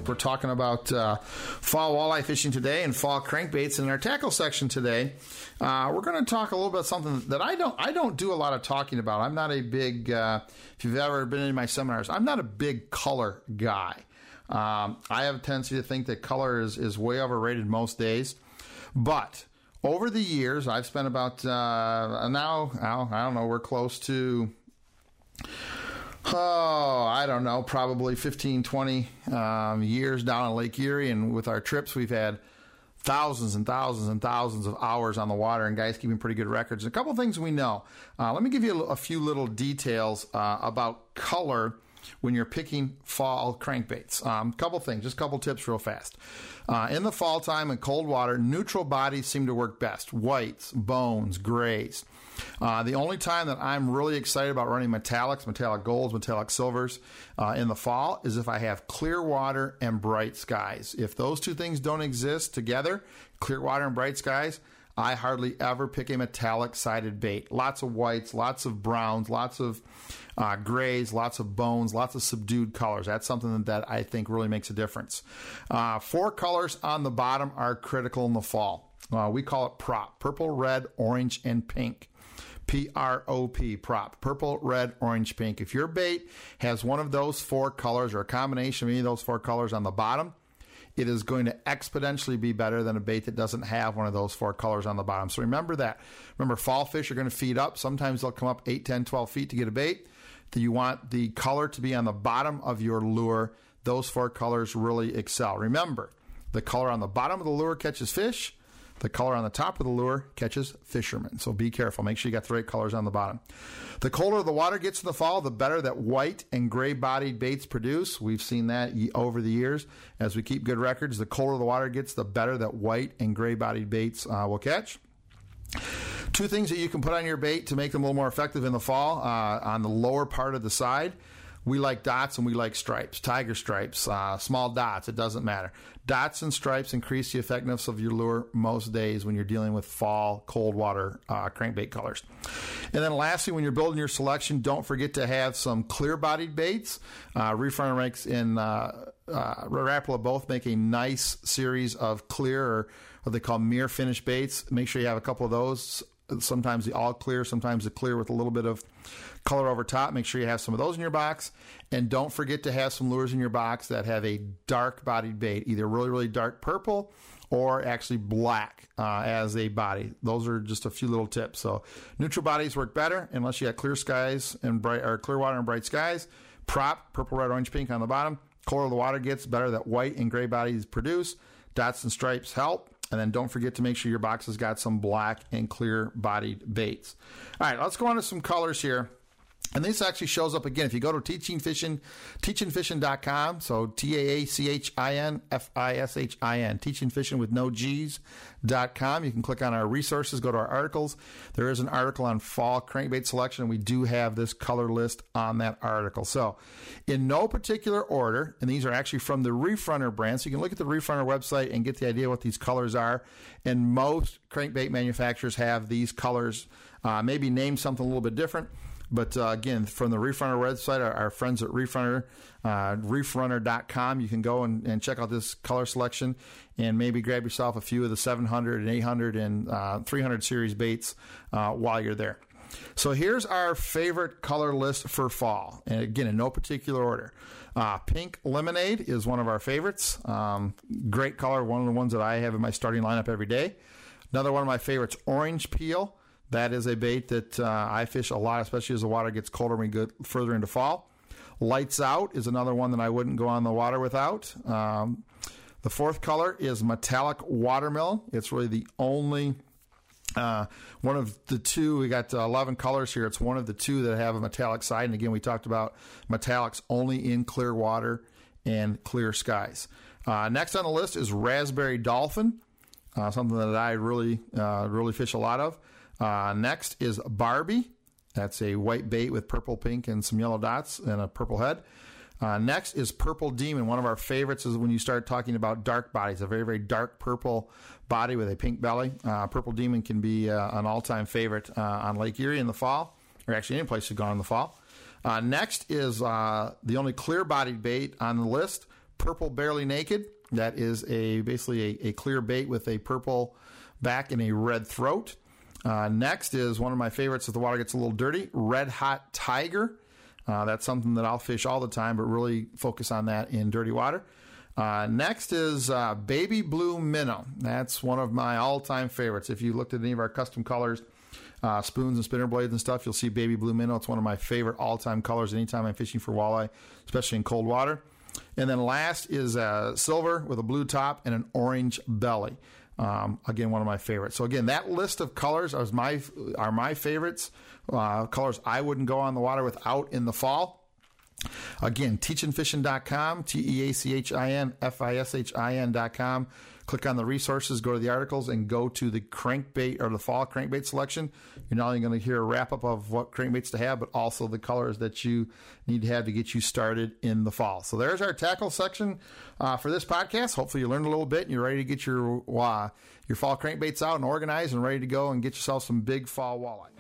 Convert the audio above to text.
We're talking about fall walleye fishing today and fall crankbaits. In our tackle section today, we're going to talk a little bit something that I don't do a lot of talking about. I'm not a big, if you've ever been in my seminars, I'm not a big color guy. I have a tendency to think that color is way overrated most days. But over the years, I've spent about, now, I don't know, we're close to, I don't know, probably 15, 20 years down in Lake Erie. And with our trips, we've had thousands and thousands and thousands of hours on the water, and guys keeping pretty good records. And a couple of things we know. Let me give you a few little details about color when you're picking fall crankbaits. Couple things, just a couple tips real fast. In the fall time in cold water, neutral bodies seem to work best. Whites, bones, grays. The only time that I'm really excited about running metallics, metallic golds, metallic silvers in the fall is if I have clear water and bright skies. If those two things don't exist together, clear water and bright skies, I hardly ever pick a metallic sided bait. Lots of whites, lots of browns, lots of grays, lots of bones, lots of subdued colors. That's something that I think really makes a difference. 4 colors on the bottom are critical in the fall. We call it prop: purple, red, orange, and pink. P-R-O-P, prop: purple, red, orange, pink. If your bait has one of those 4 colors or a combination of any of those 4 colors on the bottom, it is going to exponentially be better than a bait that doesn't have one of those 4 colors on the bottom. So remember that. Remember, fall fish are going to feed up. Sometimes they'll come up 8, 10, 12 feet to get a bait. You want the color to be on the bottom of your lure. Those 4 colors really excel. Remember, the color on the bottom of the lure catches fish. The color on the top of the lure catches fishermen. So be careful. Make sure you got the right colors on the bottom. The colder the water gets in the fall, the better that white and gray-bodied baits produce. We've seen that over the years. As we keep good records, the colder the water gets, the better that white and gray-bodied baits will catch. 2 things that you can put on your bait to make them a little more effective in the fall. On the lower part of the side, we like dots and we like stripes, tiger stripes, small dots. It doesn't matter. Dots and stripes increase the effectiveness of your lure most days when you're dealing with fall, cold water crankbait colors. And then lastly, when you're building your selection, don't forget to have some clear-bodied baits. Reef Runner makes and Rapala both make a nice series of clear, or what they call mirror finish baits. Make sure you have a couple of those. Sometimes the all clear, sometimes the clear with a little bit of color over top. Make sure you have some of those in your box. And don't forget to have some lures in your box that have a dark bodied bait, either really, really dark purple or actually black as a body. Those are just a few little tips. So neutral bodies work better unless you got clear skies and bright, or clear water and bright skies. Prop: purple, red, orange, pink on the bottom. Colder the water gets, better that white and gray bodies produce. Dots and stripes help. And then don't forget to make sure your box has got some black and clear-bodied baits. All right, let's go on to some colors here. And this actually shows up again. If you go to teachingfishing.com, so TAACHINFISHIN, teachingfishing with no G's.com. You can click on our resources, go to our articles. There is an article on fall crankbait selection, and we do have this color list on that article. So in no particular order, and these are actually from the Reef Runner brand, so you can look at the Reef Runner website and get the idea what these colors are. And most crankbait manufacturers have these colors, maybe named something a little bit different. But again, from the Reef Runner website, our friends at Reef Runner, reefrunner.com, you can go and check out this color selection and maybe grab yourself a few of the 700 and 800 and 300 series baits while you're there. So here's our favorite color list for fall. And again, in no particular order. Pink Lemonade is one of our favorites. Great color, one of the ones that I have in my starting lineup every day. Another one of my favorites, Orange Peel. That is a bait that I fish a lot, especially as the water gets colder when we get further into fall. Lights Out is another one that I wouldn't go on the water without. The 4th color is Metallic Watermelon. It's really the only one of the 2. We got 11 colors here. It's one of the 2 that have a metallic side. And again, we talked about metallics only in clear water and clear skies. Next on the list is Raspberry Dolphin, something that I really fish a lot of. Next is Barbie. That's a white bait with purple, pink, and some yellow dots and a purple head. Next is Purple Demon. One of our favorites is when you start talking about dark bodies, a very, very dark purple body with a pink belly. Purple Demon can be an all-time favorite on Lake Erie in the fall, or actually any place you've gone in the fall. Next is the only clear-bodied bait on the list, Purple Barely Naked. That is basically a clear bait with a purple back and a red throat. Next is one of my favorites if the water gets a little dirty, Red Hot Tiger. That's something that I'll fish all the time, but really focus on that in dirty water. Next is Baby Blue Minnow. That's one of my all-time favorites. If you looked at any of our custom colors, spoons and spinner blades and stuff, you'll see Baby Blue Minnow. It's one of my favorite all-time colors anytime I'm fishing for walleye, especially in cold water. And then last is silver with a blue top and an orange belly. Again, one of my favorites. So again, that list of colors are my favorites. Colors I wouldn't go on the water without in the fall. Again, teachinfishin.com, teachinfishin.com. Click on the resources, go to the articles, and go to the crankbait or the fall crankbait selection. You're not only going to hear a wrap-up of what crankbaits to have, but also the colors that you need to have to get you started in the fall. So there's our tackle section for this podcast. Hopefully you learned a little bit and you're ready to get your fall crankbaits out and organized and ready to go and get yourself some big fall walleye.